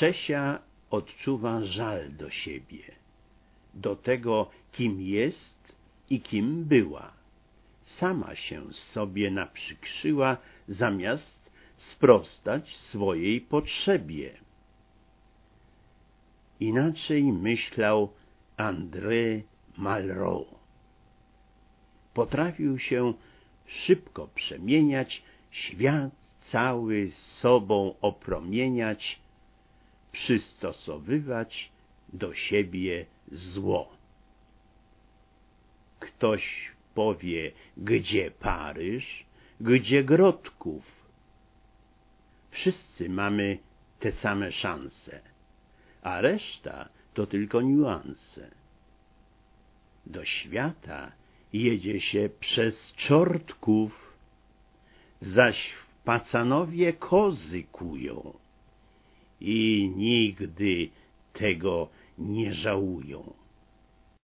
Czesia odczuwa żal do siebie, do tego, kim jest i kim była. Sama się sobie naprzykrzyła, zamiast sprostać swojej potrzebie. Inaczej myślał André Malraux. Potrafił się szybko przemieniać, świat cały sobą opromieniać, przystosowywać do siebie zło. Ktoś powie, gdzie Paryż, gdzie Grodków. Wszyscy mamy te same szanse, a reszta to tylko niuanse. Do świata jedzie się przez Czortków, zaś w Pacanowie kozy kują i nigdy tego nie żałują.